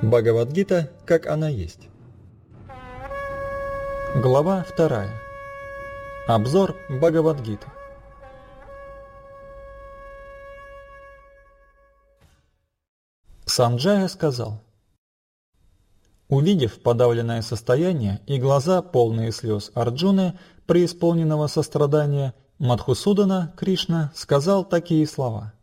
Бхагавад-гита, как она есть. Глава 2. Обзор Бхагавад-гиты. Санджая сказал: увидев подавленное состояние и глаза, полные слез Арджуны, преисполненного сострадания, Мадхусудана Кришна сказал такие слова: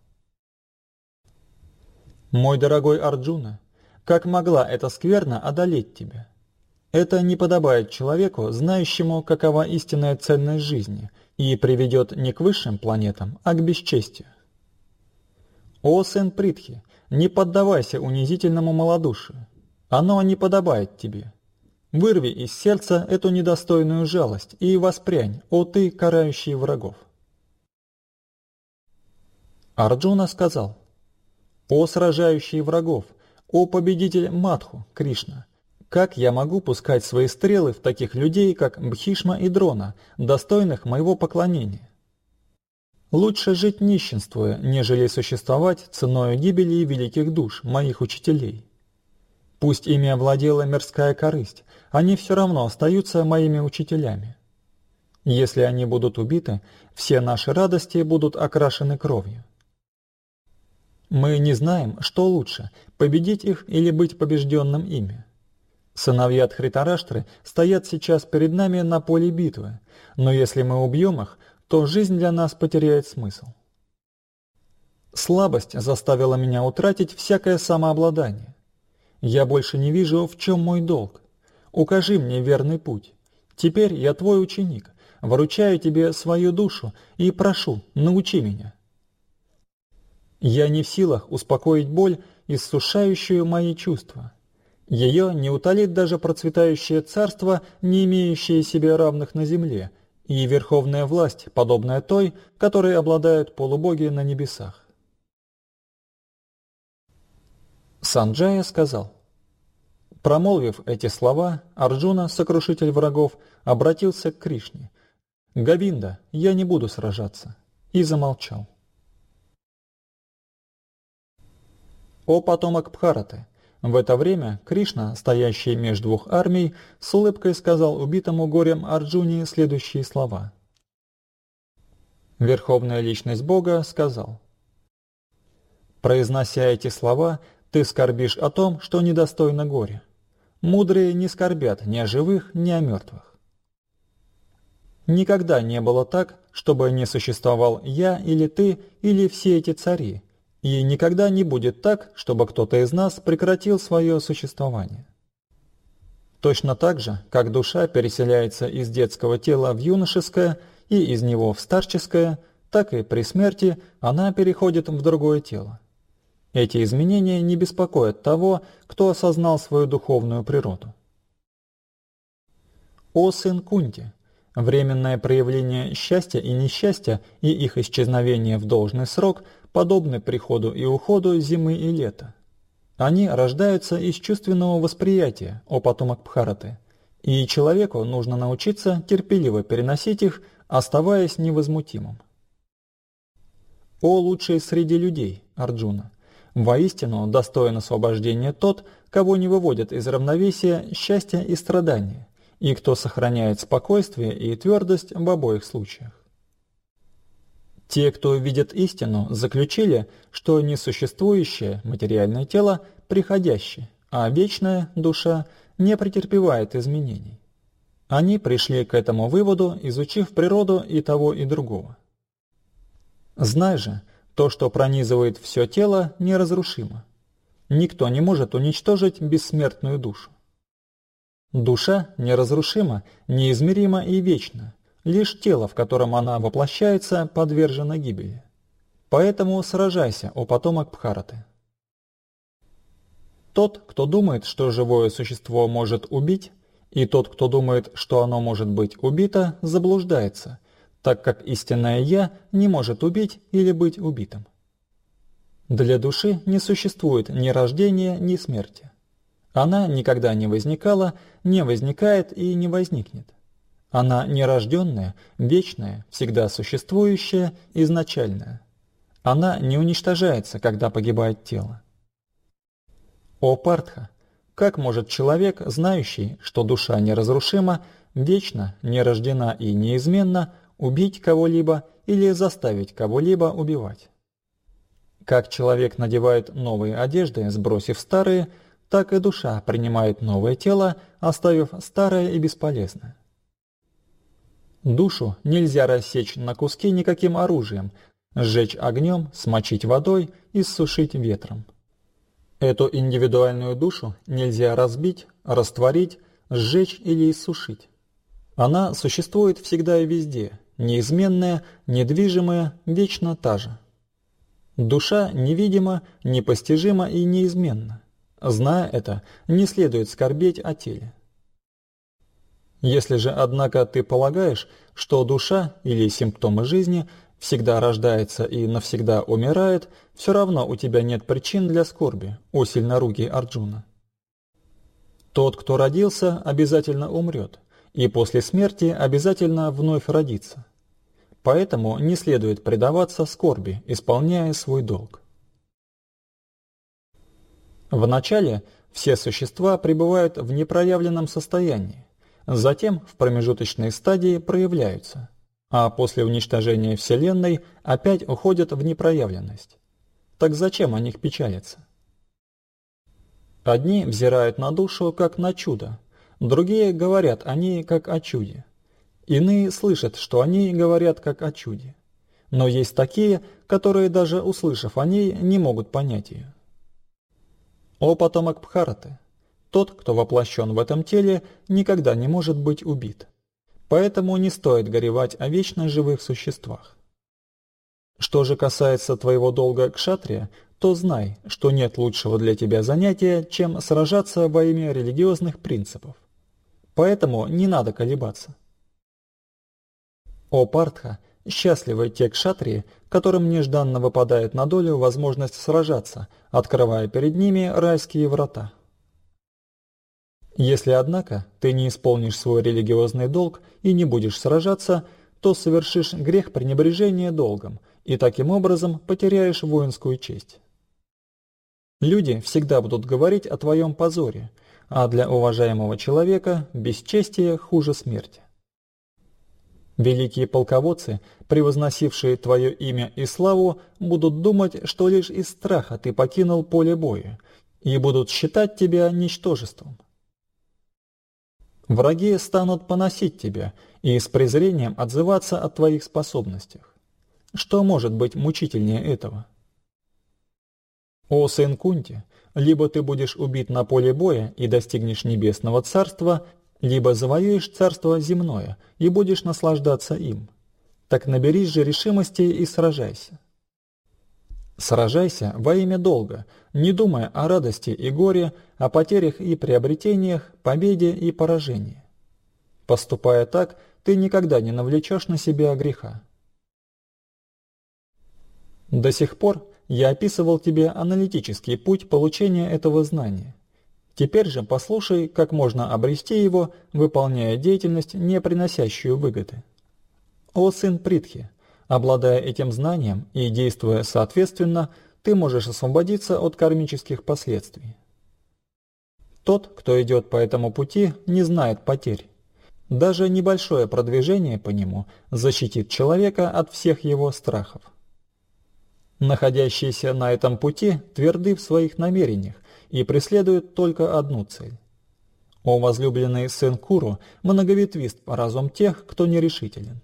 «Мой дорогой Арджуна, как могла эта скверна одолеть тебя? Это не подобает человеку, знающему, какова истинная ценность жизни, и приведет не к высшим планетам, а к бесчестию. О сын Притхи, не поддавайся унизительному малодушию. Оно не подобает тебе. Вырви из сердца эту недостойную жалость и воспрянь, о ты, карающий врагов». Арджуна сказал: «О сражающий врагов, о победитель Мадху, Кришна, как я могу пускать свои стрелы в таких людей, как Бхишма и Дрона, достойных моего поклонения? Лучше жить нищенствуя, нежели существовать ценою гибели великих душ, моих учителей. Пусть ими овладела мирская корысть, они все равно остаются моими учителями. Если они будут убиты, все наши радости будут окрашены кровью. Мы не знаем, что лучше, победить их или быть побежденным ими. Сыновья Дхритараштры стоят сейчас перед нами на поле битвы, но если мы убьем их, то жизнь для нас потеряет смысл. Слабость заставила меня утратить всякое самообладание. Я больше не вижу, в чем мой долг. Укажи мне верный путь. Теперь я твой ученик, вручаю тебе свою душу и прошу, научи меня. Я не в силах успокоить боль, иссушающую мои чувства. Ее не утолит даже процветающее царство, не имеющее себе равных на земле, и верховная власть, подобная той, которой обладают полубоги на небесах». Санджая сказал. Промолвив эти слова, Арджуна, сокрушитель врагов, обратился к Кришне: «Говинда, я не буду сражаться», и замолчал. О потомок Бхараты! В это время Кришна, стоящий между двух армий, с улыбкой сказал убитому горем Арджуне следующие слова. Верховная личность Бога сказал: «Произнося эти слова, ты скорбишь о том, что недостойно горя. Мудрые не скорбят ни о живых, ни о мертвых. Никогда не было так, чтобы не существовал я или ты, или все эти цари, и никогда не будет так, чтобы кто-то из нас прекратил свое существование. Точно так же, как душа переселяется из детского тела в юношеское и из него в старческое, так и при смерти она переходит в другое тело. Эти изменения не беспокоят того, кто осознал свою духовную природу. О сын Кунти! Временное проявление счастья и несчастья и их исчезновение в должный срок подобны приходу и уходу зимы и лета. Они рождаются из чувственного восприятия, о потомок Бхараты, и человеку нужно научиться терпеливо переносить их, оставаясь невозмутимым. О лучший среди людей, Арджуна! Воистину достоин освобождения тот, кого не выводят из равновесия счастье и страдания, и кто сохраняет спокойствие и твердость в обоих случаях. Те, кто видит истину, заключили, что несуществующее материальное тело приходящее, а вечная душа не претерпевает изменений. Они пришли к этому выводу, изучив природу и того, и другого. Знай же, то, что пронизывает все тело, неразрушимо. Никто не может уничтожить бессмертную душу. Душа неразрушима, неизмерима и вечна. Лишь тело, в котором она воплощается, подвержено гибели. Поэтому сражайся, о потомок Бхараты. Тот, кто думает, что живое существо может убить, и тот, кто думает, что оно может быть убито, заблуждается, так как истинное «Я» не может убить или быть убитым. Для души не существует ни рождения, ни смерти. Она никогда не возникала, не возникает и не возникнет. Она нерожденная, вечная, всегда существующая, изначальная. Она не уничтожается, когда погибает тело. О Партха! Как может человек, знающий, что душа неразрушима, вечно, не рождена и неизменна, убить кого-либо или заставить кого-либо убивать? Как человек надевает новые одежды, сбросив старые, так и душа принимает новое тело, оставив старое и бесполезное. Душу нельзя рассечь на куски никаким оружием, сжечь огнем, смочить водой и иссушить ветром. Эту индивидуальную душу нельзя разбить, растворить, сжечь или иссушить. Она существует всегда и везде, неизменная, недвижимая, вечно та же. Душа невидима, непостижима и неизменна. Зная это, не следует скорбеть о теле. Если же, однако, ты полагаешь, что душа или симптомы жизни всегда рождается и навсегда умирает, все равно у тебя нет причин для скорби, о сильнорукий Арджуна. Тот, кто родился, обязательно умрет, и после смерти обязательно вновь родится. Поэтому не следует предаваться скорби, исполняя свой долг. Вначале все существа пребывают в непроявленном состоянии, затем в промежуточной стадии проявляются, а после уничтожения Вселенной опять уходят в непроявленность. Так зачем о них печалиться? Одни взирают на душу как на чудо, другие говорят о ней как о чуде. Иные слышат, что они говорят как о чуде. Но есть такие, которые, даже услышав о ней, не могут понять ее. О потомок Бхараты! Тот, кто воплощен в этом теле, никогда не может быть убит. Поэтому не стоит горевать о вечно живых существах. Что же касается твоего долга кшатрия, то знай, что нет лучшего для тебя занятия, чем сражаться во имя религиозных принципов. Поэтому не надо колебаться. О Партха, счастливы те кшатрии, которым нежданно выпадает на долю возможность сражаться, открывая перед ними райские врата. Если, однако, ты не исполнишь свой религиозный долг и не будешь сражаться, то совершишь грех пренебрежения долгом и таким образом потеряешь воинскую честь. Люди всегда будут говорить о твоем позоре, а для уважаемого человека бесчестие хуже смерти. Великие полководцы, превозносившие твое имя и славу, будут думать, что лишь из страха ты покинул поле боя, и будут считать тебя ничтожеством. Враги станут поносить тебя и с презрением отзываться о твоих способностях. Что может быть мучительнее этого? О сын Кунти, либо ты будешь убит на поле боя и достигнешь небесного царства, либо завоюешь царство земное и будешь наслаждаться им. Так наберись же решимости и сражайся. Сражайся во имя долга, не думая о радости и горе, о потерях и приобретениях, победе и поражении. Поступая так, ты никогда не навлечешь на себя греха. До сих пор я описывал тебе аналитический путь получения этого знания. Теперь же послушай, как можно обрести его, выполняя деятельность, не приносящую выгоды. О сын Притхи! Обладая этим знанием и действуя соответственно, ты можешь освободиться от кармических последствий. Тот, кто идет по этому пути, не знает потерь. Даже небольшое продвижение по нему защитит человека от всех его страхов. Находящиеся на этом пути тверды в своих намерениях и преследуют только одну цель. О возлюбленный сын Куру, многоветвист разум тех, кто нерешителен.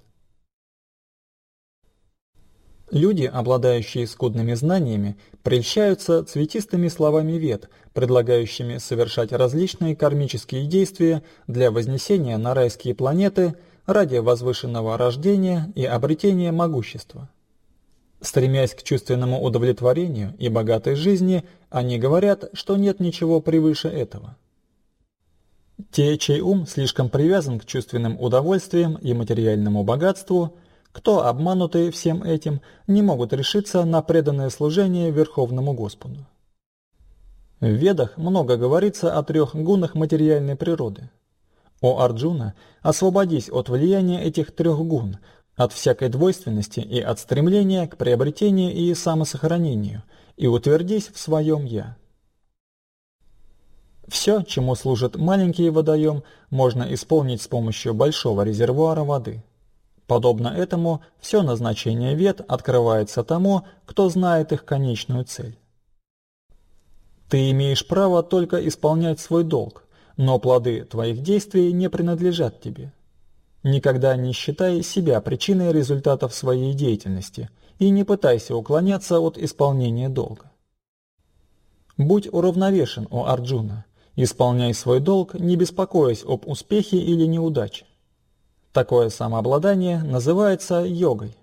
Люди, обладающие скудными знаниями, прельщаются цветистыми словами вед, предлагающими совершать различные кармические действия для вознесения на райские планеты ради возвышенного рождения и обретения могущества. Стремясь к чувственному удовлетворению и богатой жизни, они говорят, что нет ничего превыше этого. Те, чей ум слишком привязан к чувственным удовольствиям и материальному богатству, кто, обманутые всем этим, не могут решиться на преданное служение Верховному Господу. В Ведах много говорится о 3 гунах материальной природы. О Арджуна, освободись от влияния этих 3 гун, от всякой двойственности и от стремления к приобретению и самосохранению, и утвердись в своем «я». Все, чему служит маленький водоем, можно исполнить с помощью большого резервуара воды. Подобно этому, все назначение вет открывается тому, кто знает их конечную цель. Ты имеешь право только исполнять свой долг, но плоды твоих действий не принадлежат тебе. Никогда не считай себя причиной результатов своей деятельности и не пытайся уклоняться от исполнения долга. Будь уравновешен, о Арджуна, исполняй свой долг, не беспокоясь об успехе или неудаче. Такое самообладание называется йогой.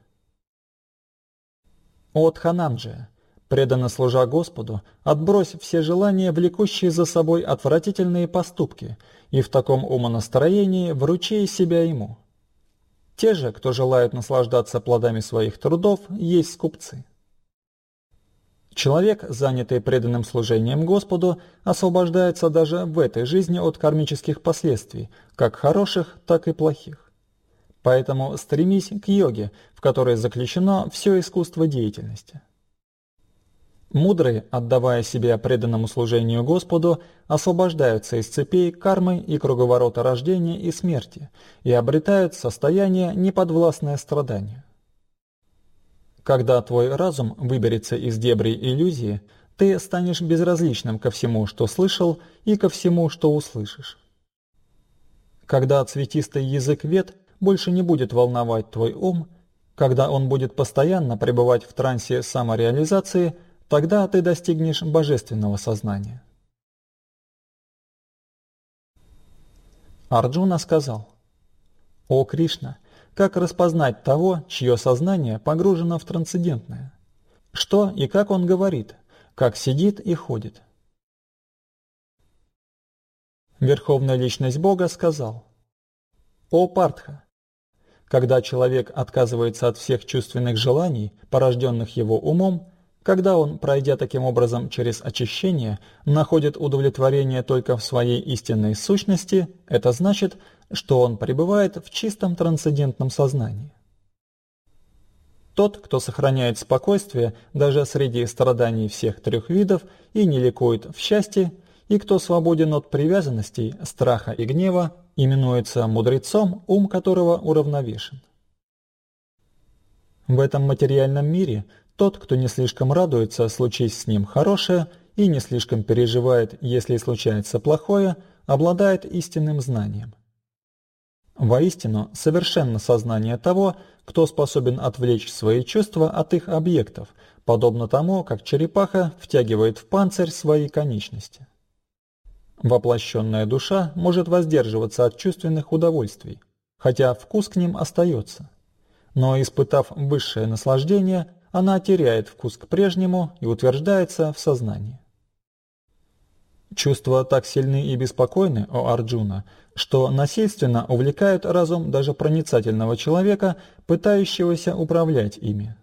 О Дхананджая, преданно служа Господу, отбрось все желания, влекущие за собой отвратительные поступки, и в таком умонастроении вручи себя Ему. Те же, кто желает наслаждаться плодами своих трудов, есть скупцы. Человек, занятый преданным служением Господу, освобождается даже в этой жизни от кармических последствий, как хороших, так и плохих. Поэтому стремись к йоге, в которой заключено все искусство деятельности. Мудрые, отдавая себя преданному служению Господу, освобождаются из цепей кармы и круговорота рождения и смерти и обретают состояние, неподвластное страданию. Когда твой разум выберется из дебрей иллюзии, ты станешь безразличным ко всему, что слышал, и ко всему, что услышишь. Когда цветистый язык вед больше не будет волновать твой ум, когда он будет постоянно пребывать в трансе самореализации, тогда ты достигнешь божественного сознания. Арджуна сказал: «О Кришна, как распознать того, чье сознание погружено в трансцендентное? Что и как он говорит, как сидит и ходит?» Верховная Личность Бога сказал: «О Партха, когда человек отказывается от всех чувственных желаний, порожденных его умом, когда он, пройдя таким образом через очищение, находит удовлетворение только в своей истинной сущности, это значит, что он пребывает в чистом трансцендентном сознании. Тот, кто сохраняет спокойствие даже среди страданий всех трех видов и не ликует в счастье, и кто свободен от привязанностей, страха и гнева, именуется мудрецом, ум которого уравновешен. В этом материальном мире тот, кто не слишком радуется, случись с ним хорошее, и не слишком переживает, если случается плохое, обладает истинным знанием. Воистину, совершенно сознание того, кто способен отвлечь свои чувства от их объектов, подобно тому, как черепаха втягивает в панцирь свои конечности. Воплощенная душа может воздерживаться от чувственных удовольствий, хотя вкус к ним остается. Но, испытав высшее наслаждение, она теряет вкус к прежнему и утверждается в сознании. Чувства так сильны и беспокойны, о Арджуна, что насильственно увлекают разум даже проницательного человека, пытающегося управлять ими.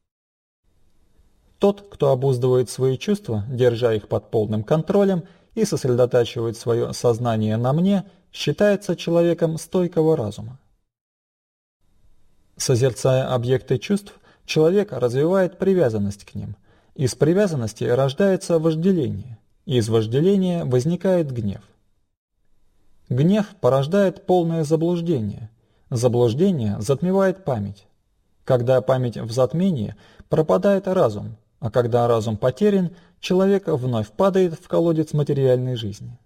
Тот, кто обуздывает свои чувства, держа их под полным контролем, и сосредотачивает свое сознание на «мне», считается человеком стойкого разума. Созерцая объекты чувств, человек развивает привязанность к ним. Из привязанности рождается вожделение, из вожделения возникает гнев. Гнев порождает полное заблуждение, заблуждение затмевает память. Когда память в затмении, пропадает разум, а когда разум потерян, человек вновь падает в колодец материальной жизни.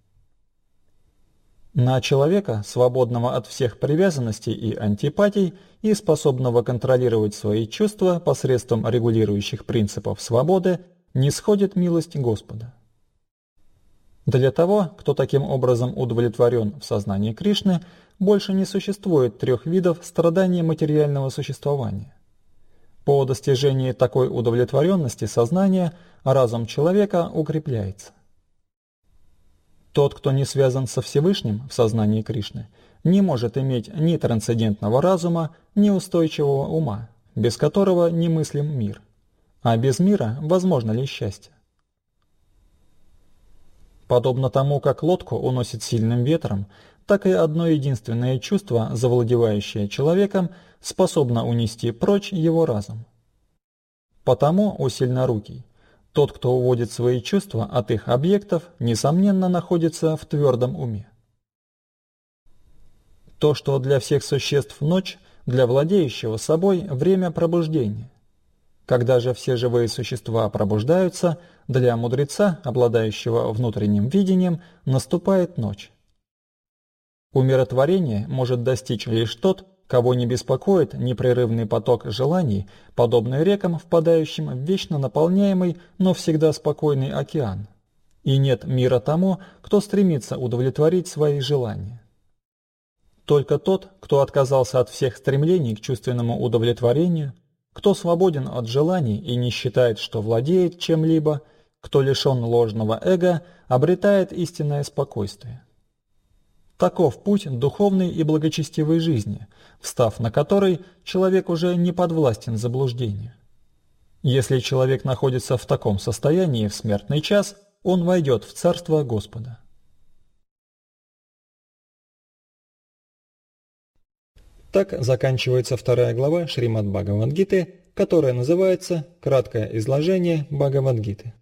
На человека, свободного от всех привязанностей и антипатий и способного контролировать свои чувства посредством регулирующих принципов свободы, нисходит милость Господа. Для того, кто таким образом удовлетворен в сознании Кришны, больше не существует трех видов страданий материального существования. По достижении такой удовлетворенности сознания разум человека укрепляется. Тот, кто не связан со Всевышним в сознании Кришны, не может иметь ни трансцендентного разума, ни устойчивого ума, без которого немыслим мир. А без мира возможно ли счастье? Подобно тому, как лодку уносит сильным ветром, так и одно единственное чувство, завладевающее человеком, способно унести прочь его разум. Потому, о сильнорукий, Тот, кто уводит свои чувства от их объектов, несомненно находится в твердом уме. То, что для всех существ ночь, для владеющего собой время пробуждения. Когда же все живые существа пробуждаются, для мудреца, обладающего внутренним видением, наступает ночь. Умиротворение может достичь лишь тот, кого не беспокоит непрерывный поток желаний, подобный рекам, впадающим в вечно наполняемый, но всегда спокойный океан. И нет мира тому, кто стремится удовлетворить свои желания. Только тот, кто отказался от всех стремлений к чувственному удовлетворению, кто свободен от желаний и не считает, что владеет чем-либо, кто лишен ложного эго, обретает истинное спокойствие. Таков путь духовной и благочестивой жизни, встав на который, человек уже не подвластен заблуждению. Если человек находится в таком состоянии в смертный час, он войдет в Царство Господа. Так заканчивается 2 глава Шримад Бхагавад-гиты, которая называется «Краткое изложение Бхагавад-гиты».